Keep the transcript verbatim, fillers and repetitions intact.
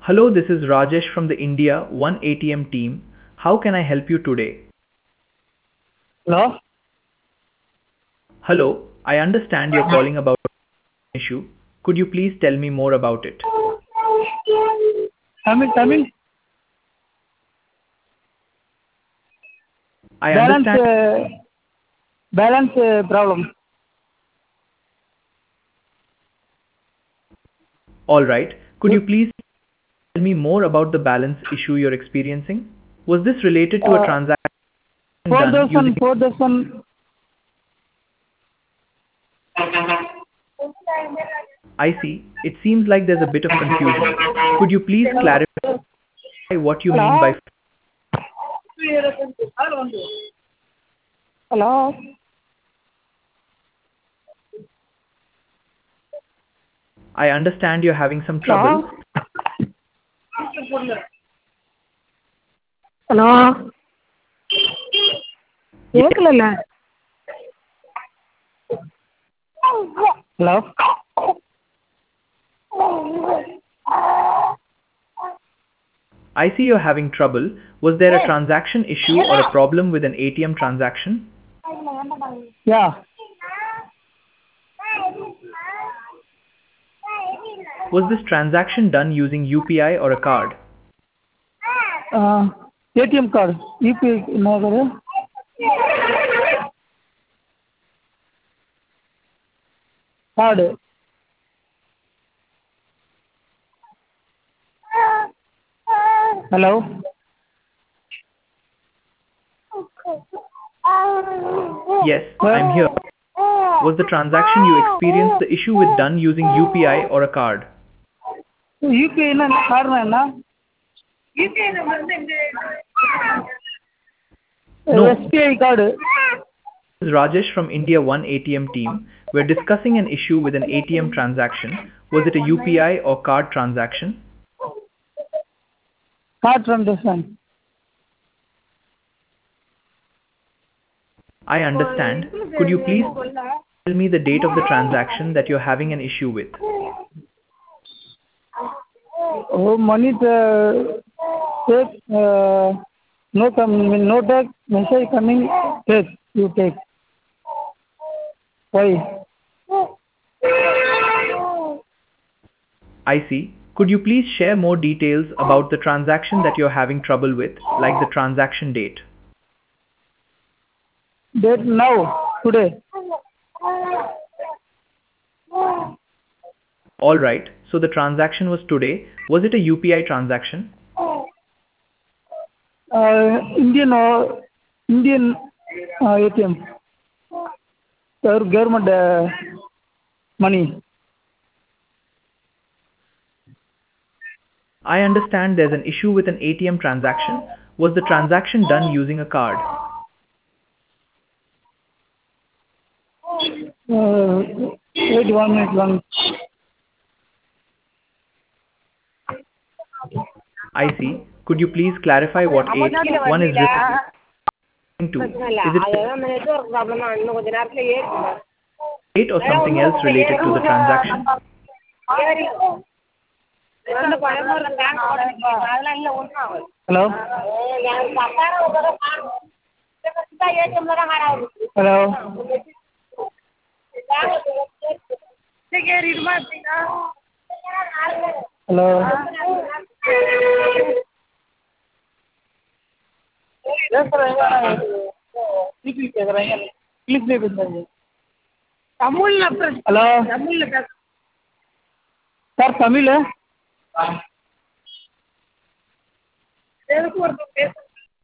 Hello, this is Rajesh from the India One A T M team. How can I help you today? Hello? Hello, I understand you're calling about an issue. Could you please tell me more about it? Tamil, Tamil. I Balance, understand. uh, balance uh, problem. All right. Could you please tell me more about the balance issue you're experiencing? Was this related to a Uh, transaction done using four thousand, four thousand. I C? It seems like there's a bit of confusion. Could you please clarify what you mean by Hello? Hello? I understand you're having some trouble. Hello? Hello? கேட்கல hello I see you're having trouble. Was there a transaction issue or a problem with an A T M transaction? யா Was this transaction done using U P I or a card? ATM card UPI என்ன card card hello Yes, I'm here. Was the transaction you experienced the issue with done using U P I or a card? UPI என்ன காரணம் என்ன No. SBI card This is Rajesh from India One A T M team. We're discussing an issue with an A T M transaction. Was it a U P I or card transaction? Card transaction I understand. Could you please tell me the date of the transaction that you're having an issue with? Oh, money uh, take uh, no come no take message coming take you take. Why? I see. Could you please share more details about the transaction that you're having trouble with, like the transaction date? Date now today. All right. So the transaction was today. Was it a U P I transaction? Uh, Indian uh, Indian uh, A T M. Our government uh, money. I understand there's an issue with an A T M transaction. Was the transaction done using a card? Uh, wait one minute one. I see. Could you please clarify what eight one is referring to? Is it eight or something else related to the transaction? Hello. Hello. Hello. Hello sir Tamil